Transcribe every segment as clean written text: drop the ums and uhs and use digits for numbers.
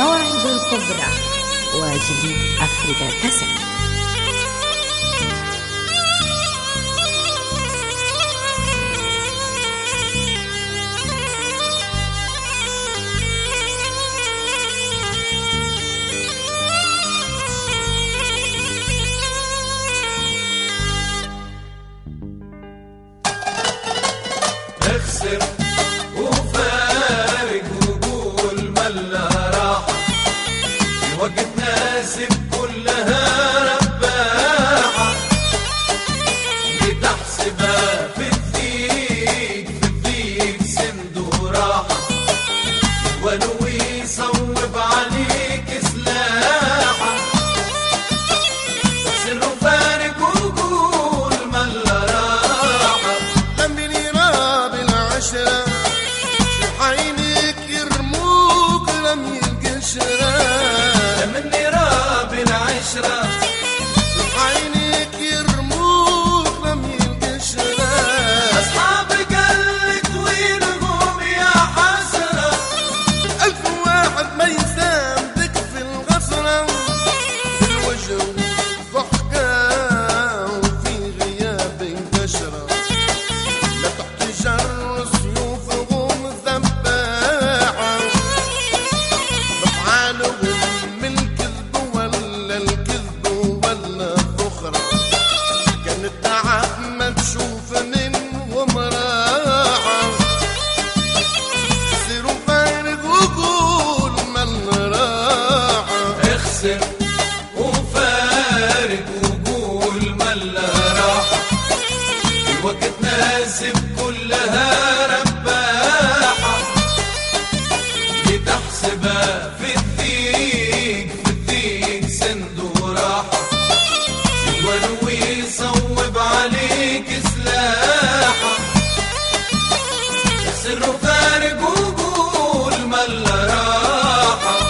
المواعيد الكبرى وجديد أفريقيا كاسيت. اخسر وفارق وقول ملا راحة في وقت ناسب كلها رباحة بتحسبها في الضيق سند وراحة ونوي يصوب عليك سلاحة اخسر وفارق وقول ملا راحة عينيك يرموك لم القشرة مني راب العشرة عينيك يرموك لم القشرة أصحابك قلت وينهم يا حسرة 1000 واحد ما يساندك في الغسرة في الوجه ضحكة وفي غياب انتشرة لا تحتجر سيوفهم ذباحة بفعالهم من الكذب ولا الكذب ولا الذخرة كان التعب ما تشوف منهم راحة سيروا فارق وقول من راحة اخسر وفارق وقول ملا راحة في وقت ناسب كلها رباحة بتحسبها في الضيق سند وراحة ونوي يصوب عليك سلاحة اخسر وفارق وقول ملا راحة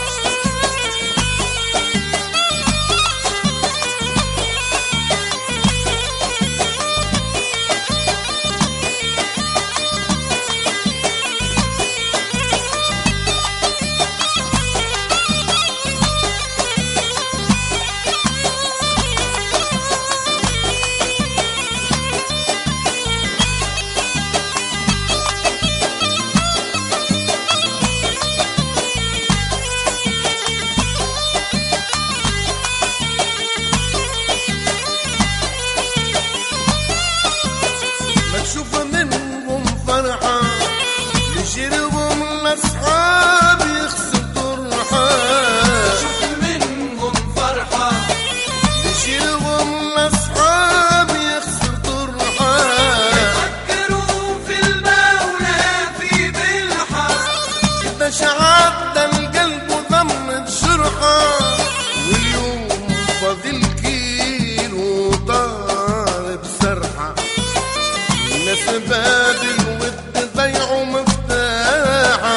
ما تشوف منهم فرحة لجيرهم الأصحاب يخسر طرحة شوف منهم فرحة لجيرهم الأصحاب يخسر طرحة فكروا في المولى في بلحة إذا شعب القلب ضمت جرحة واليوم فاضل كيلو طالب سرحة الناس بادل ود ضيعوا مفتاحة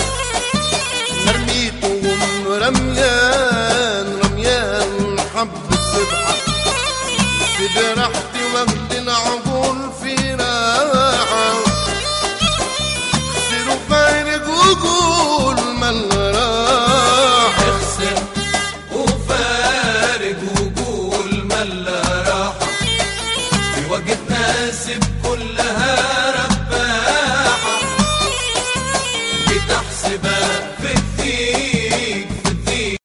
رميتهم رميان حب السبحة في راحتي واخد العقول في راحة سيروا فارق وقول من راحة اخسر وفارق وقول ملا راحة في وقت ناسب كلها